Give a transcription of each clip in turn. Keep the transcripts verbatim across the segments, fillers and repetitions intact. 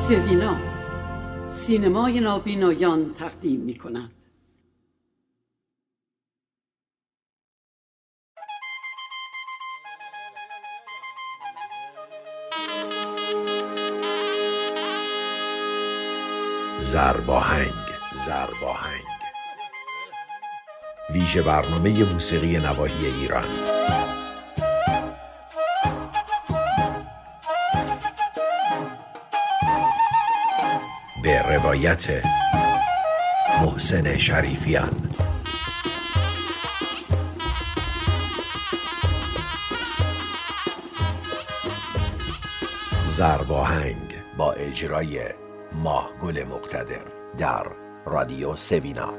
سوینا سینمای نابینایان تقدیم می کند. زرباهنگ زرباهنگ ویژه برنامه موسیقی نواحی ایران. به روایت محسن شریفیان. زرباهنگ با اجرای ماهگل مقتدر در رادیو سوینا.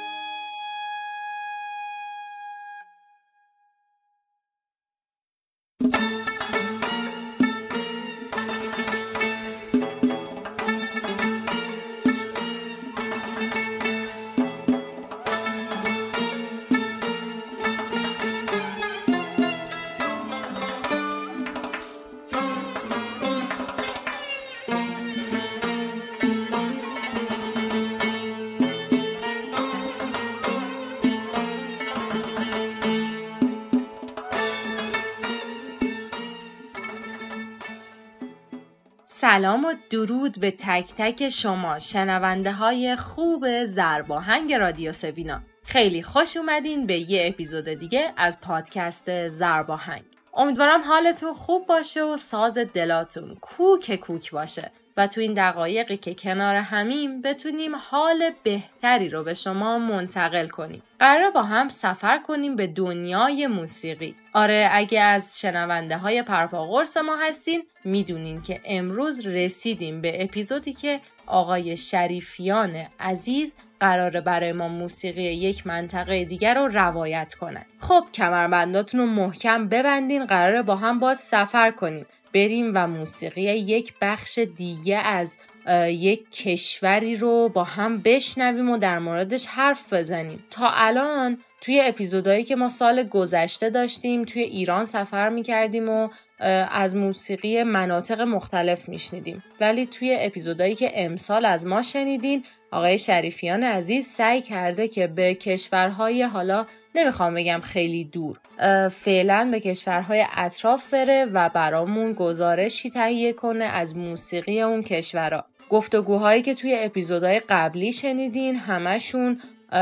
سلام و درود به تک تک شما شنونده های خوب زرباهنگ رادیو سوینا. خیلی خوش اومدین به یه اپیزود دیگه از پادکست زرباهنگ. امیدوارم حالتون خوب باشه و ساز دلاتون کوک کوک باشه و تو این دقایقی که کنار همیم بتونیم حال بهتری رو به شما منتقل کنیم. قراره با هم سفر کنیم به دنیای موسیقی. آره، اگه از شنونده های پرپاقرص ما هستین میدونین که امروز رسیدیم به اپیزودی که آقای شریفیان عزیز قراره برای ما موسیقی یک منطقه دیگر رو روایت کنن. خب کمربنداتون رو محکم ببندین، قراره با هم باز سفر کنیم، بریم و موسیقی یک بخش دیگه از یک کشوری رو با هم بشنویم و در موردش حرف بزنیم. تا الان توی اپیزودهایی که ما سال گذشته داشتیم توی ایران سفر میکردیم و از موسیقی مناطق مختلف میشنیدیم، ولی توی اپیزودهایی که امسال از ما شنیدین آقای شریفیان عزیز سعی کرده که به کشورهای، حالا نمیخوام بگم خیلی دور، فعلا به کشورهای اطراف بره و برامون گزارشی تهیه کنه از موسیقی اون کشورها. گفتگوهایی که توی اپیزودهای قبلی شنیدین همشون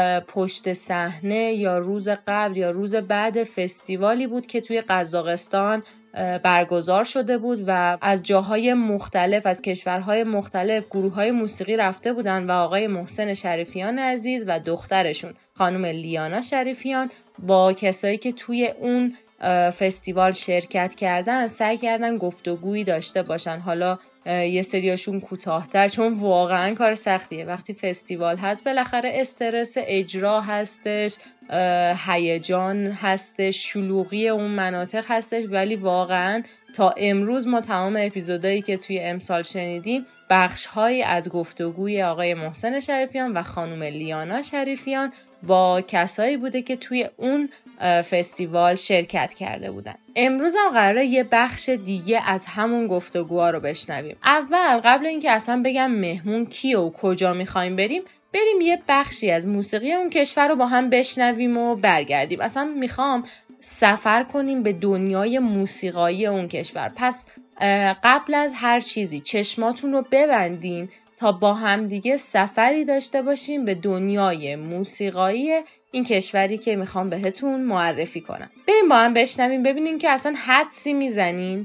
پشت صحنه یا روز قبل یا روز بعد فستیوالی بود که توی قزاقستان برگزار شده بود و از جاهای مختلف، از کشورهای مختلف گروههای موسیقی رفته بودن و آقای محسن شریفیان عزیز و دخترشون خانم لیانا شریفیان با کسایی که توی اون فستیوال شرکت کردن سعی کردن گفتگویی داشته باشن. حالا یه سریاشون کوتاه‌تر چون واقعا کار سختیه. وقتی فستیوال هست بالاخره استرس اجرا هستش، هیجان هستش، شلوغی اون مناطق هستش، ولی واقعا تا امروز ما تمام اپیزودایی که توی امسال شنیدیم بخش‌هایی از گفتگوی آقای محسن شریفیان و خانم لیانا شریفیان با کسایی بوده که توی اون فستیوال شرکت کرده بودن. امروز هم قراره یه بخش دیگه از همون گفتگوها رو بشنویم. اول قبل اینکه اصلا بگم مهمون کیه و کجا میخوایم بریم، بریم یه بخشی از موسیقی اون کشور رو با هم بشنویم و برگردیم. اصلا میخوام سفر کنیم به دنیای موسیقایی اون کشور. پس قبل از هر چیزی چشماتون رو ببندین تا با هم دیگه سفری داشته باشیم به دنیای موسیقایی این کشوری که میخوام بهتون معرفی کنم. بریم با هم بشنویم ببینیم که اصلا حدسی میزنین.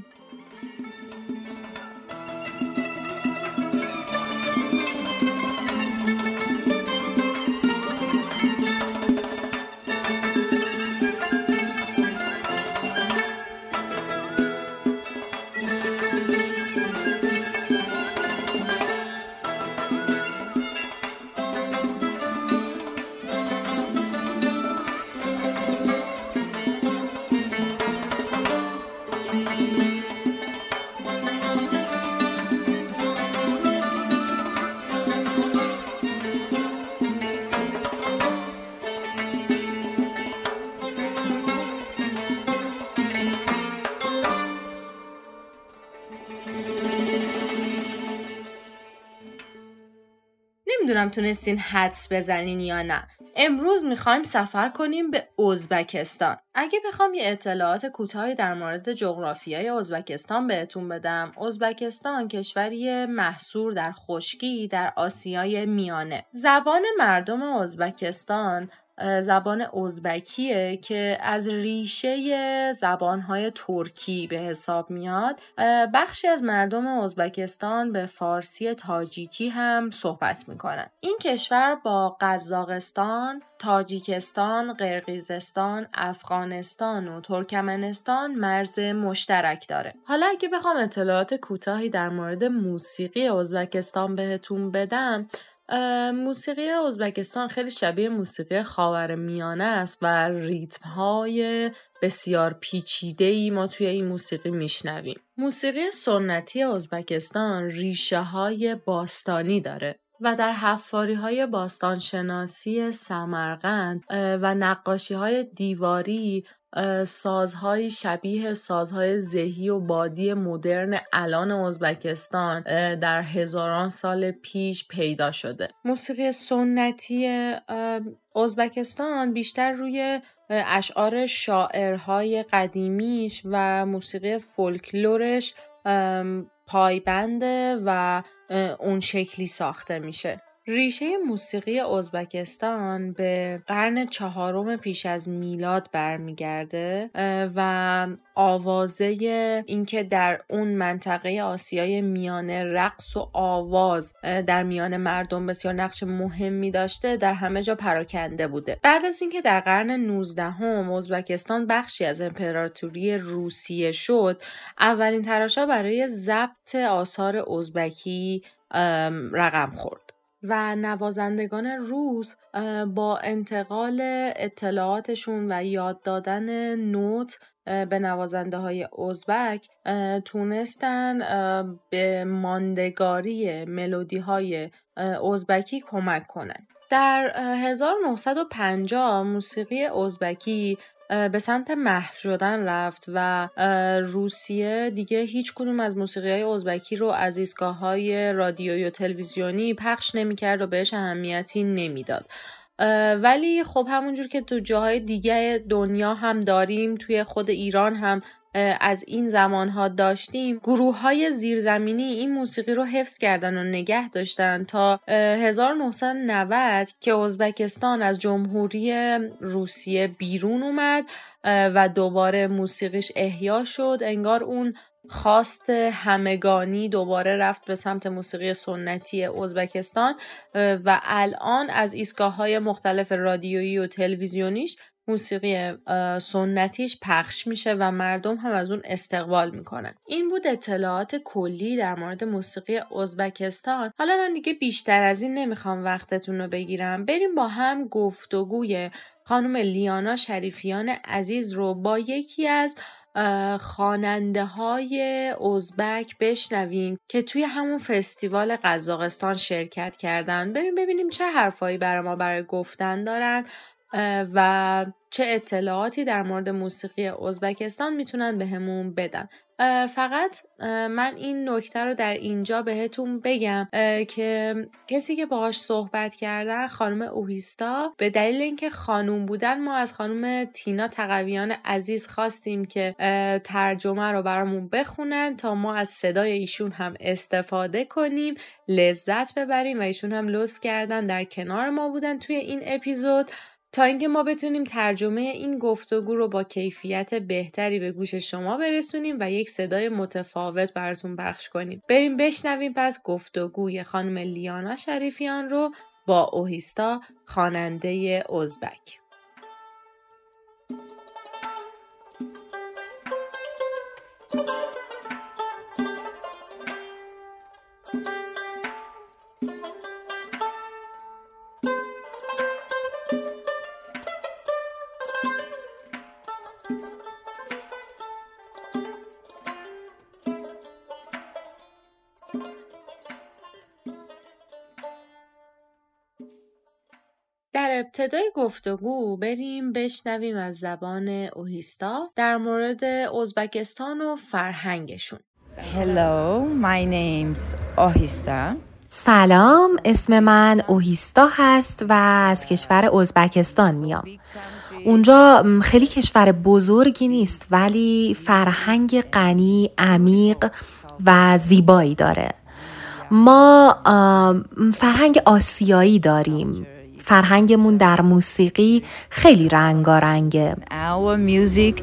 نمیدونم تونستین حدس بزنین یا نه. امروز میخوایم سفر کنیم به ازبکستان. اگه بخوام یه اطلاعات کوتاهی در مورد جغرافیای ازبکستان بهتون بدم، ازبکستان کشوری محصور در خشکی در آسیای میانه. زبان مردم ازبکستان زبان ازبکیه که از ریشه زبانهای ترکی به حساب میاد. بخشی از مردم ازبکستان به فارسی تاجیکی هم صحبت میکنن. این کشور با قزاقستان، تاجیکستان، قرقیزستان، افغانستان و ترکمنستان مرز مشترک داره. حالا اگه بخوام اطلاعات کوتاهی در مورد موسیقی ازبکستان بهتون بدم، موسیقی ازبکستان خیلی شبیه موسیقی خاورمیانه است و ریتم‌های بسیار پیچیده‌ای ما توی این موسیقی میشنویم. موسیقی سنتی ازبکستان ریشه‌های باستانی داره و در حفاری‌های باستانشناسی سمرقند و نقاشی‌های دیواری سازهای شبیه سازهای زهی و بادی مدرن الان ازبکستان در هزاران سال پیش پیدا شده. موسیقی سنتی ازبکستان بیشتر روی اشعار شاعرهای قدیمیش و موسیقی فولکلورش پایبنده و اون شکلی ساخته میشه. ریشه موسیقی ازبکستان به قرن چهارم پیش از میلاد برمیگرده و آوازه اینکه در اون منطقه آسیای میانه رقص و آواز در میان مردم بسیار نقش مهمی داشته در همه جا پراکنده بوده. بعد از اینکه در قرن نوزدهم ازبکستان بخشی از امپراتوری روسیه شد، اولین تلاش‌ها برای ضبط آثار ازبکی رقم خورد و نوازندگان روس با انتقال اطلاعاتشون و یاد دادن نوت به نوازنده های ازبک تونستن به ماندگاری ملودی های ازبکی کمک کنن. در هزار و نهصد و پنجاه موسیقی ازبکی به سمت محو شدن رفت و روسیه دیگه هیچ کدوم از موسیقی‌های ازبکی رو از ایستگاه‌های رادیویی و تلویزیونی پخش نمی‌کرد و بهش اهمیتی نمیداد. ولی خب همونجور که تو جاهای دیگه دنیا هم داریم، توی خود ایران هم از این زمانها داشتیم، گروه‌های زیرزمینی این موسیقی رو حفظ کردن و نگه داشتن تا هزار و نهصد و نود که ازبکستان از جمهوری روسیه بیرون اومد و دوباره موسیقیش احیا شد. انگار اون خواست همگانی دوباره رفت به سمت موسیقی سنتی ازبکستان و الان از ایستگاه‌های مختلف رادیویی و تلویزیونیش موسیقی سنتیش پخش میشه و مردم هم از اون استقبال میکنن. این بود اطلاعات کلی در مورد موسیقی ازبکستان. حالا من دیگه بیشتر از این نمیخوام وقتتون رو بگیرم. بریم با هم گفتگوی خانم لیانا شریفیان عزیز رو با یکی از خواننده های ازبک بشنویم که توی همون فستیوال قزاقستان شرکت کردن. بریم ببینیم چه حرفایی برای ما برای گفتن دارن و چه اطلاعاتی در مورد موسیقی ازبکستان میتونن بهمون بدن. فقط من این نکته رو در اینجا بهتون بگم که کسی که باهاش صحبت کردن خانم اوهیستا، به دلیل اینکه خانوم بودن ما از خانم تینا تقویان عزیز خواستیم که ترجمه رو برامون بخونن تا ما از صدای ایشون هم استفاده کنیم، لذت ببریم و ایشون هم لطف کردن در کنار ما بودن توی این اپیزود تا اینکه ما بتونیم ترجمه این گفتگو رو با کیفیت بهتری به گوش شما برسونیم و یک صدای متفاوت براتون پخش کنیم. بریم بشنویم پس گفتگوی خانم لیانا شریفیان رو با اوهیستا، خواننده ازبک. در ابتدای گفتگو بریم بشنویم از زبان اوهیستا در مورد ازبکستان و فرهنگشون. Hello, my name's Ohista. سلام، اسم من اوهیستا هست و از کشور ازبکستان میام. اونجا خیلی کشور بزرگی نیست ولی فرهنگ غنی، عمیق و زیبایی داره. ما فرهنگ آسیایی داریم. فرهنگمون در موسیقی خیلی رنگارنگه. Our music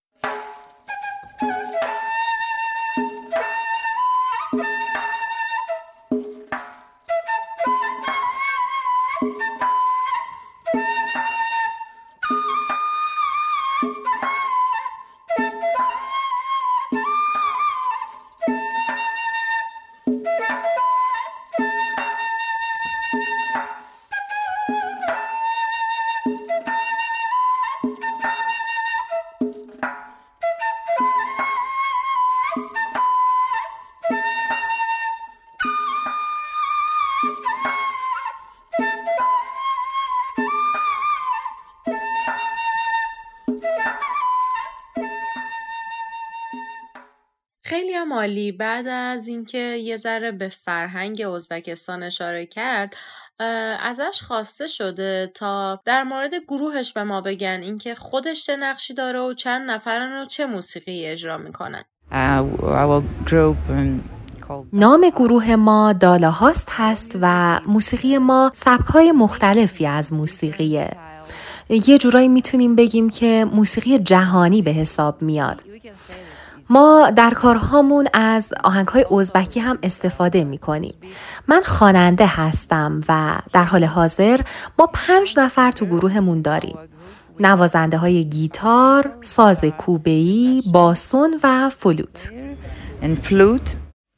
خیلی هم عالی. بعد از اینکه یه ذره به فرهنگ ازبکستان اشاره کرد، ازش خواسته شده تا در مورد گروهش به ما بگن اینکه خودش چه نقشی داره و چند نفرن و چه موسیقی اجرا میکنن. نام گروه ما دالاهاست هست و موسیقی ما سبک‌های مختلفی از موسیقیه. یه جورایی میتونیم بگیم که موسیقی جهانی به حساب میاد. ما در کارهامون از آهنگ‌های ازبکی هم استفاده می‌کنیم. من خواننده هستم و در حال حاضر ما پنج نفر تو گروهمون داریم. نوازنده‌های گیتار، ساز کوبه‌ای، باسون و فلوت. and flute.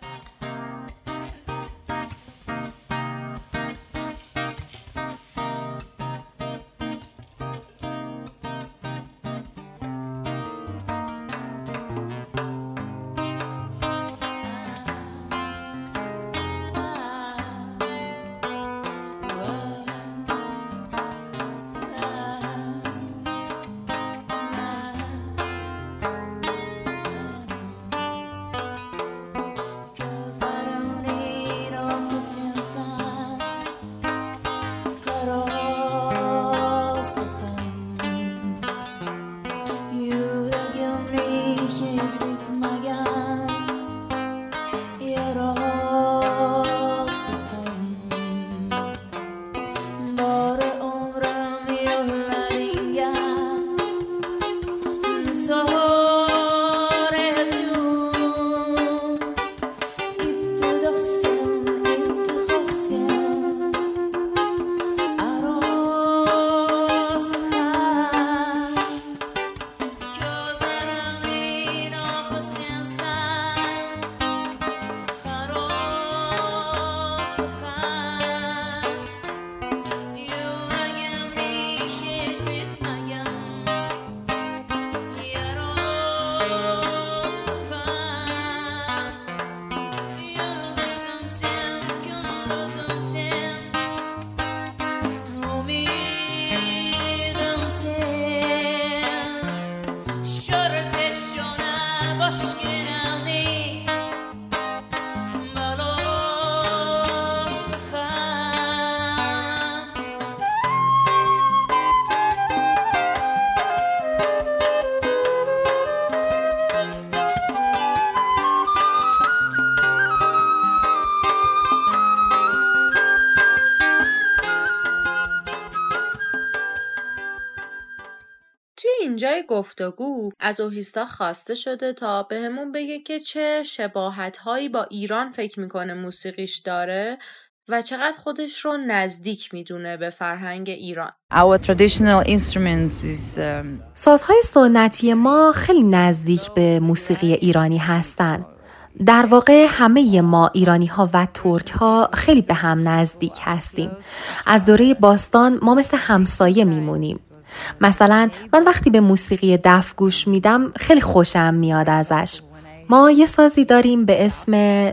اینجای گفتگو از اوهیستا خواسته شده تا بهمون بگه که چه شباهت‌هایی با ایران فکر میکنه موسیقیش داره و چقدر خودش رو نزدیک میدونه به فرهنگ ایران. Our traditional instruments is um... سازهای سنتی ما خیلی نزدیک به موسیقی ایرانی هستن. در واقع همه ما ایرانی ها و ترک ها خیلی به هم نزدیک هستیم. از دوره باستان ما مثل همسایه میمونیم. مثلا من وقتی به موسیقی دف گوش میدم خیلی خوشم میاد ازش. ما یه سازی داریم به اسم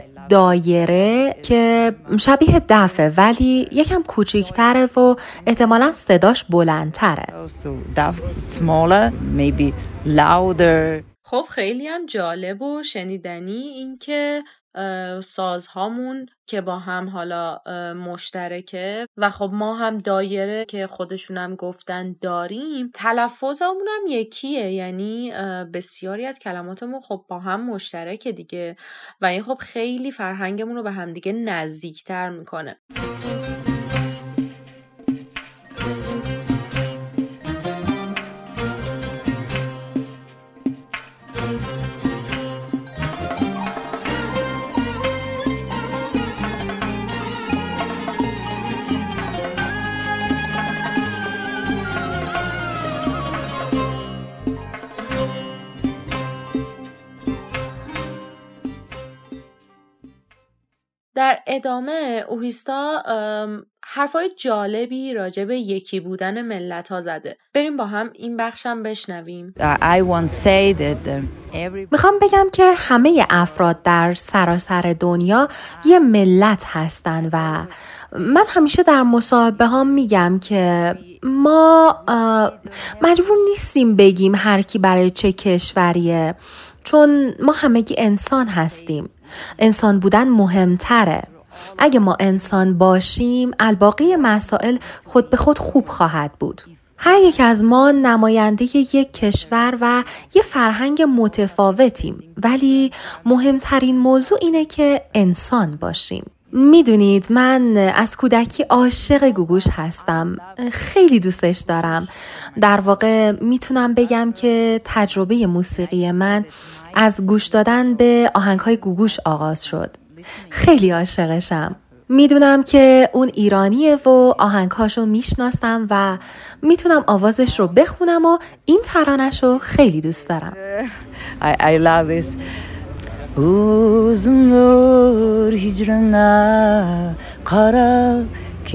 دایره که شبیه دفه ولی یکم کوچیک‌تره و احتمالاً صداش بلندتره. خب خیلی هم جالب و شنیدنی این که سازهامون که با هم حالا مشترکه و خب ما هم دایره که خودشون هم گفتن داریم، تلفظمون هم یکیه، یعنی بسیاری از کلماتمون خب با هم مشترکه دیگه و این خب خیلی فرهنگمون رو به هم دیگه نزدیکتر میکنه. در ادامه اوهیستا حرفای جالبی راجع به یکی بودن ملت ها زده. بریم با هم این بخشم بشنویم. I won't say that every... میخوام بگم که همه افراد در سراسر دنیا یه ملت هستن و من همیشه در مصاحبه ها میگم که ما مجبور نیستیم بگیم هر کی برای چه کشوریه، چون ما همگی انسان هستیم. انسان بودن مهمتره. اگه ما انسان باشیم، الباقی مسائل خود به خود خوب خواهد بود. هر یک از ما نماینده یک کشور و یه فرهنگ متفاوتیم، ولی مهمترین موضوع اینه که انسان باشیم. میدونید من از کودکی عاشق گوگوش هستم. خیلی دوستش دارم. در واقع میتونم بگم که تجربه موسیقی من از گوش دادن به آهنگ‌های گوگوش آغاز شد. خیلی عاشقشم. میدونم که اون ایرانیه و آهنگ‌هاشو میشناسم و میتونم آوازش رو بخونم و این ترانش رو خیلی دوست دارم. I, I love this. Uzundur hicrana kara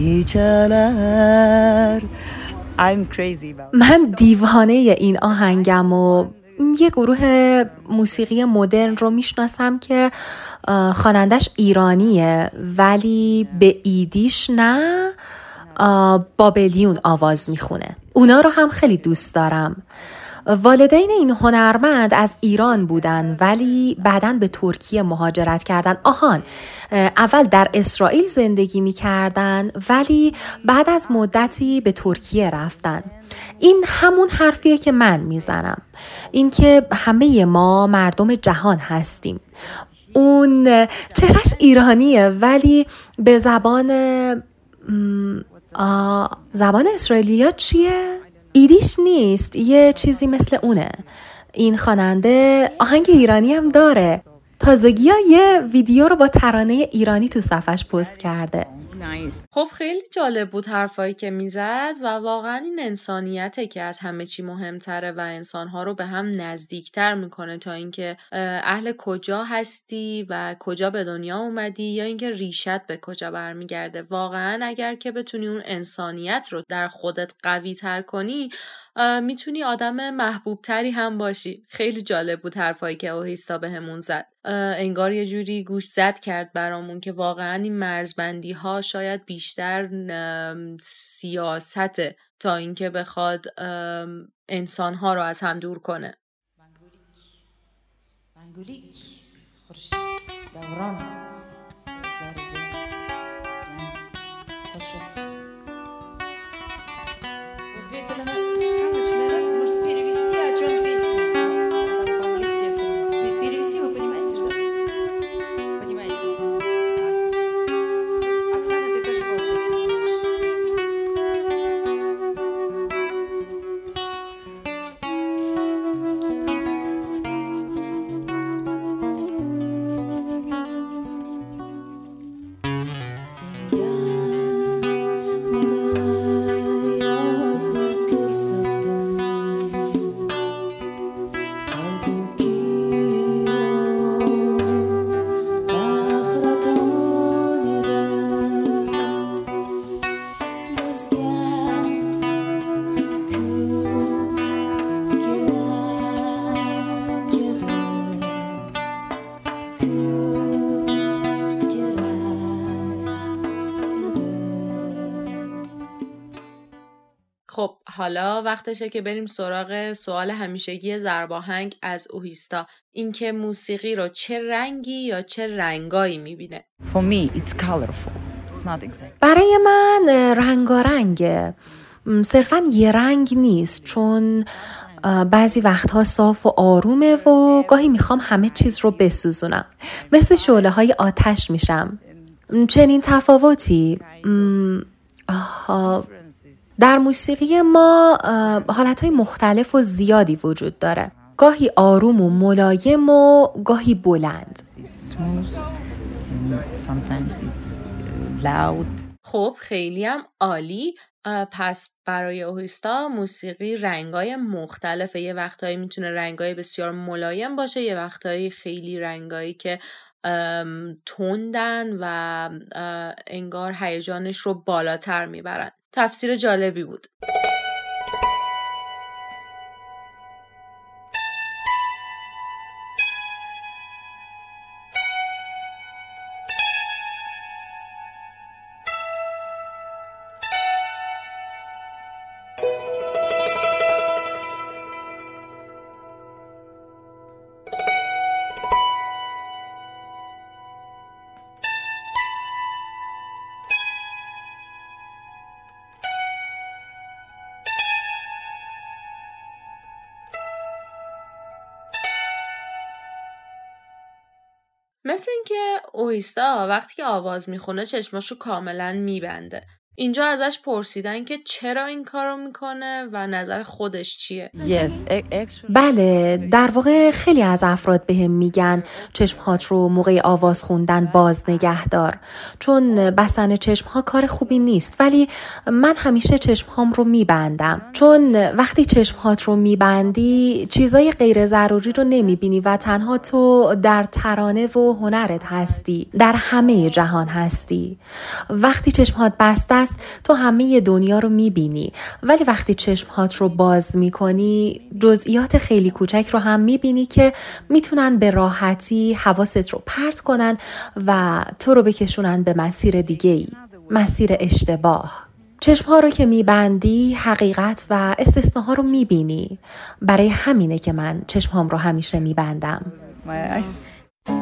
kiçeler. I'm crazy about. من دیوانه این آهنگم و یه گروه موسیقی مدرن رو میشناسم که خوانندش ایرانیه ولی به ایدیش نه بابلیون آواز میخونه. اونا رو هم خیلی دوست دارم. والدین این هنرمند از ایران بودن ولی بعداً به ترکیه مهاجرت کردن. آهان اول در اسرائیل زندگی میکردن ولی بعد از مدتی به ترکیه رفتن. این همون حرفیه که من میزنم، این که همه ما مردم جهان هستیم. اون چهرش ایرانیه ولی به زبان زبان اسرائیلیا چیه؟ ایدیش نیست، یه چیزی مثل اونه. این خواننده آهنگ ایرانی هم داره. تازگی ها یه ویدیو رو با ترانه ایرانی تو صفحش پست کرده. خب خیلی جالب بود حرفایی که میزد و واقعا این انسانیته که از همه چی مهمتره و انسانها رو به هم نزدیکتر میکنه تا اینکه اهل کجا هستی و کجا به دنیا اومدی یا اینکه ریشت به کجا برمیگرده. واقعا اگر که بتونی اون انسانیت رو در خودت قوی تر کنی میتونی آدم محبوب تری هم باشی. خیلی جالب بود حرفایی که اوهیستا بهمون زد. انگار یه جوری گوش زد کرد برامون که واقعا این مرزبندی ها شاید بیشتر سیاسته تا اینکه بخواد انسان ها رو از هم دور کنه. منگولیک خورشید دوران سازلاری خوشو Uzbeklerine английские, может перевести, о чем песня. Там по-английски я все равно. Перевести вы понимаете, да? Понимаете? Оксана, ты тоже голос Senga ona yazda ko'rsatdim خب حالا وقتشه که بریم سراغ سوال همیشگی ضرباهنگ از اوهیستا، اینکه موسیقی رو چه رنگی یا چه رنگایی میبینه. For me, it's colorful. It's not exactly. برای من رنگارنگه، صرفاً یه رنگ نیست، چون بعضی وقتها صاف و آرومه و گاهی میخوام همه چیز رو بسوزونم، مثل شعله های آتش میشم. چنین تفاوتی آها در موسیقی ما حالتهای مختلف و زیادی وجود داره، گاهی آروم و ملایم و گاهی بلند. It's smooth and sometimes it's loud. خب خیلی هم عالی. پس برای اوهیستا موسیقی رنگای مختلفه، یه وقتایی میتونه رنگای بسیار ملایم باشه، یه وقتایی خیلی رنگایی که تندن و انگار هیجانش رو بالاتر میبرن. تفسیر جالبی بود. مثل اینکه اوهیستا وقتی که آواز میخونه چشماشو کاملا میبنده. اینجا ازش پرسیدن که چرا این کارو میکنه و نظر خودش چیه. Yes, actually. بله، در واقع خیلی از افراد بهم میگن چشمهات رو موقع آواز خوندن باز نگه دار، چون بستن چشمها کار خوبی نیست، ولی من همیشه چشمهام رو میبندم، چون وقتی چشمهات رو میبندی چیزای غیر ضروری رو نمیبینی و تنها تو در ترانه و هنرت هستی، در همه جهان هستی. وقتی چشمهات بسته است تو همه دنیا رو میبینی، ولی وقتی چشمهات رو باز میکنی جزئیات خیلی کوچک رو هم میبینی که میتونن به راحتی حواست رو پرت کنن و تو رو بکشونن به مسیر دیگه‌ای، مسیر اشتباه. چشمها رو که میبندی حقیقت و استثناها رو میبینی. برای همینه که من چشمهام رو همیشه میبندم. My eyes.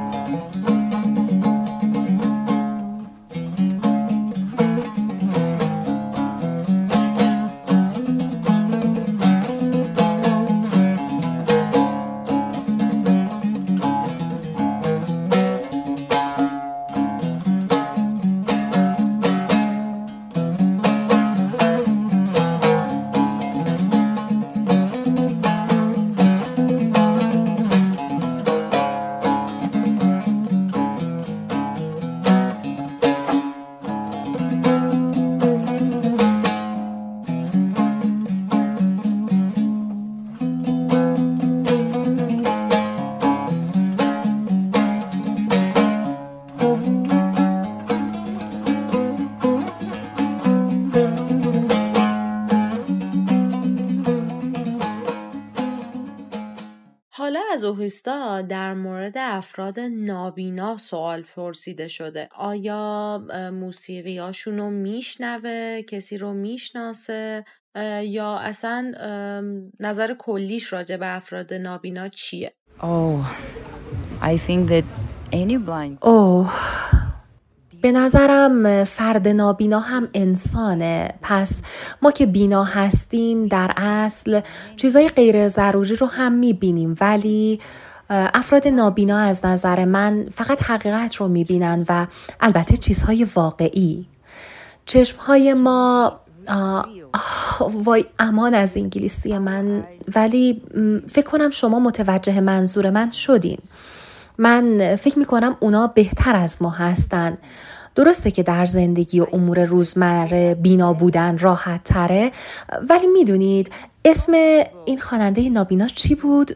از اوهیستا در مورد افراد نابینا سوال پرسیده شده. آیا موسیقیاشون رو میشنوه، کسی رو میشناسه، یا اصلا نظر کلیش راجع به افراد نابینا چیه؟ Oh, I think that any blind. اوه به نظرم فرد نابینا هم انسانه. پس ما که بینا هستیم در اصل چیزای غیر ضروری رو هم میبینیم، ولی افراد نابینا از نظر من فقط حقیقت رو میبینن و البته چیزهای واقعی. چشمهای ما آه آه وای امان از انگلیسی من، ولی فکر کنم شما متوجه منظور من شدین. من فکر میکنم اونا بهتر از ما هستن. درسته که در زندگی و امور روزمره بینا بودن راحت تره، ولی میدونید اسم این خواننده نابینا چی بود؟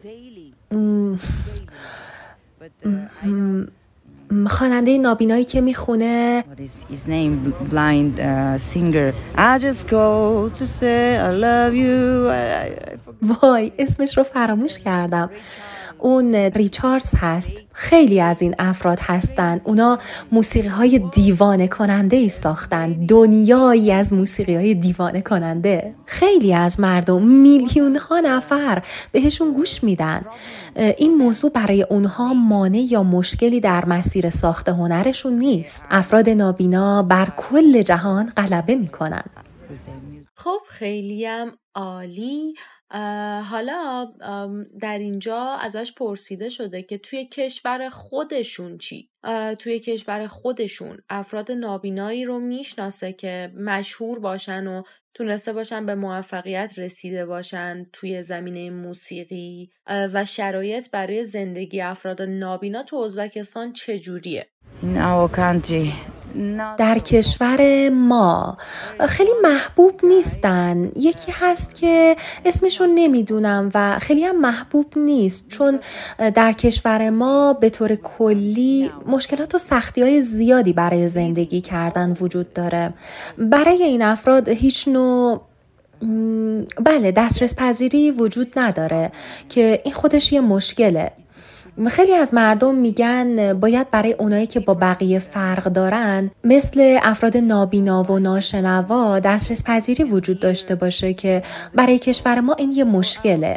خواننده نابینایی که میخونه What is his name? Blind uh, singer. I just go to say I love you. I, I, I وای اسمش رو فراموش کردم. اون ریچاردز هست. خیلی از این افراد هستن اونا موسیقی های دیوانه کننده ای ساختن، دنیایی از موسیقی های دیوانه کننده. خیلی از مردم، میلیون ها نفر بهشون گوش میدن. این موضوع برای اونها مانع یا مشکلی در مسیر ساخت هنرشون نیست. افراد نابینا بر کل جهان غلبه میکنن. خب خیلی هم عالی. حالا در اینجا ازش پرسیده شده که توی کشور خودشون چی؟ توی کشور خودشون افراد نابینایی رو میشناسه که مشهور باشن و تونسته باشن به موفقیت رسیده باشن توی زمینه موسیقی و شرایط برای زندگی افراد نابینا تو ازبکستان چجوریه؟ In our country. در کشور ما خیلی محبوب نیستن. یکی هست که اسمشون نمیدونم و خیلی هم محبوب نیست، چون در کشور ما به طور کلی مشکلات و سختی‌های زیادی برای زندگی کردن وجود داره. برای این افراد هیچ نوع بله دسترس پذیری وجود نداره که این خودش یه مشکله. خیلی از مردم میگن باید برای اونایی که با بقیه فرق دارن مثل افراد نابینا و ناشنوا دسترس پذیری وجود داشته باشه که برای کشور ما این یه مشکله.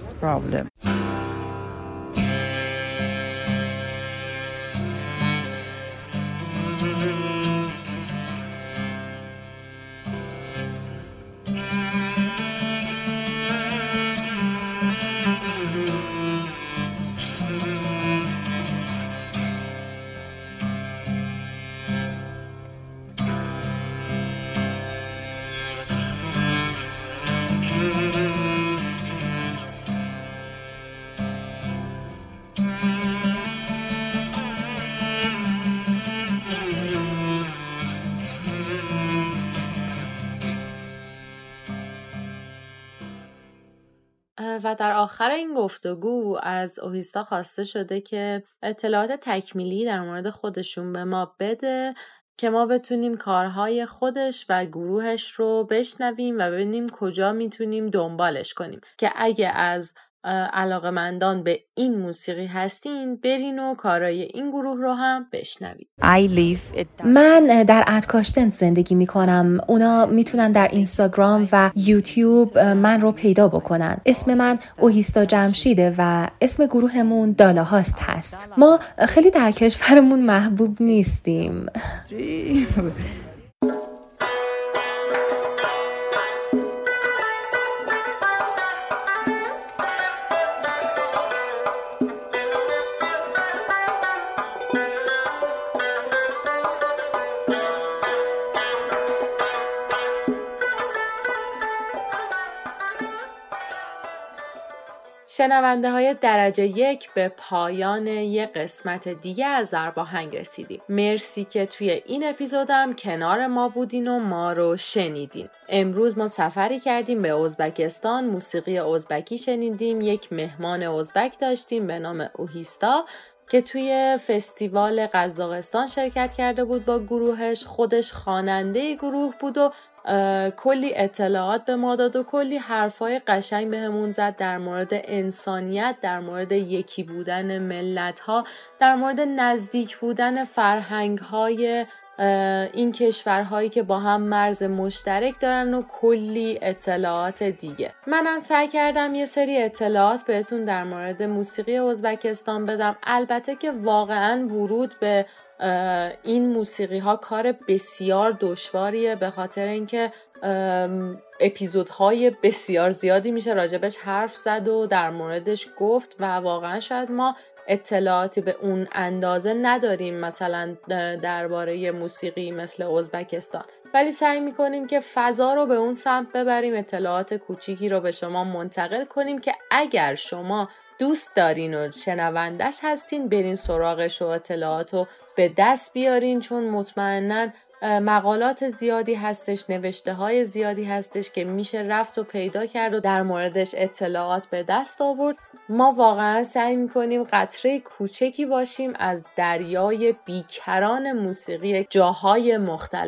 و در آخر این گفتگو از اوهیستا خواسته شده که اطلاعات تکمیلی در مورد خودشون به ما بده که ما بتونیم کارهای خودش و گروهش رو بشنویم و ببینیم کجا میتونیم دنبالش کنیم که اگه از علاقه‌مندان به این موسیقی هستین برین و کارهای این گروه رو هم بشنوید. من در ادکاشتن زندگی میکنم. اونا میتونن در اینستاگرام و یوتیوب من رو پیدا بکنن. اسم من اوهیستا جمشیده و اسم گروهمون دالاهاست هست. ما خیلی در کشورمون محبوب نیستیم. شنونده های درجه یک به پایان یک قسمت دیگه از ضرباهنگ رسیدیم. مرسی که توی این اپیزودم کنار ما بودین و ما رو شنیدین. امروز ما سفری کردیم به ازبکستان، موسیقی ازبکی شنیدیم، یک مهمان ازبک داشتیم به نام اوهیستا که توی فستیوال قزاقستان شرکت کرده بود با گروهش. خودش خواننده گروه بود و کلی اطلاعات به ما داد و کلی حرفای قشنگ بهمون زد در مورد انسانیت، در مورد یکی بودن ملت‌ها، در مورد نزدیک بودن فرهنگ‌های این کشورهایی که با هم مرز مشترک دارن و کلی اطلاعات دیگه. منم سعی کردم یه سری اطلاعات بهتون در مورد موسیقی ازبکستان بدم. البته که واقعاً ورود به این موسیقی ها کار بسیار دشواریه، به خاطر اینکه اپیزودهای بسیار زیادی میشه راجبش حرف زد و در موردش گفت و واقعا شاید ما اطلاعاتی به اون اندازه نداریم مثلا درباره موسیقی مثل ازبکستان، ولی سعی میکنیم که فضا رو به اون سمت ببریم، اطلاعات کوچیکی رو به شما منتقل کنیم که اگر شما دوست دارین و شنوندش هستین برین سراغش و اطلاعات رو به دست بیارین، چون مطمئناً مقالات زیادی هستش، نوشته های زیادی هستش که میشه رفت و پیدا کرد و در موردش اطلاعات به دست آورد. ما واقعا سعی میکنیم قطره کوچکی باشیم از دریای بیکران موسیقی جاهای مختلف.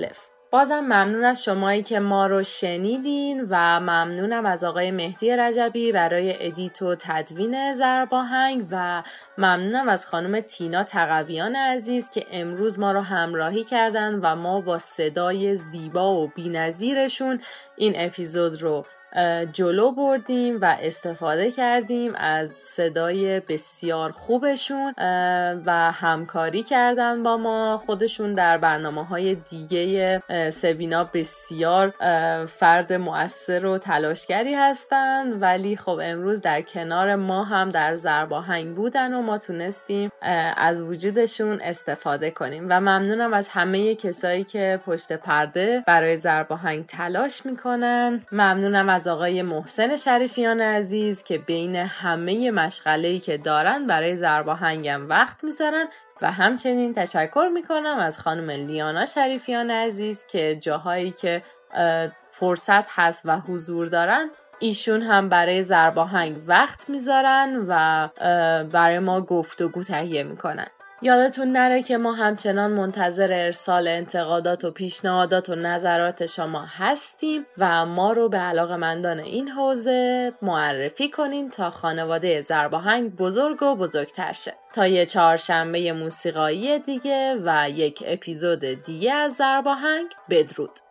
بازم ممنون از شمایی که ما رو شنیدین و ممنونم از آقای مهدی رجبی برای ادیت و تدوین ضرب آهنگ و ممنونم از خانم تینا تقویان عزیز که امروز ما رو همراهی کردن و ما با صدای زیبا و بی‌نظیرشون این اپیزود رو جلو بردیم و استفاده کردیم از صدای بسیار خوبشون و همکاری کردن با ما. خودشون در برنامه‌های دیگه سوینا بسیار فرد مؤثر و تلاشگری هستن، ولی خب امروز در کنار ما هم در ضرب آهنگ بودن و ما تونستیم از وجودشون استفاده کنیم و ممنونم از همه کسایی که پشت پرده برای ضرب آهنگ تلاش میکنن. ممنونم از آقای محسن شریفیان عزیز که بین همه مشغله‌ای که دارن برای ضرب آهنگم وقت میذارن و همچنین تشکر میکنم از خانم لیانا شریفیان عزیز که جاهایی که فرصت هست و حضور دارن ایشون هم برای ضرب آهنگ وقت میذارن و برای ما گفتگو تهیه میکنن. یادتون نره که ما همچنان منتظر ارسال انتقادات و پیشنهادات و نظرات شما هستیم و ما رو به علاقه‌مندان این حوزه معرفی کنین تا خانواده ضرب آهنگ بزرگ و بزرگتر شه. تا یه چهارشنبه موسیقایی دیگه و یک اپیزود دیگه از ضرب آهنگ، بدرود.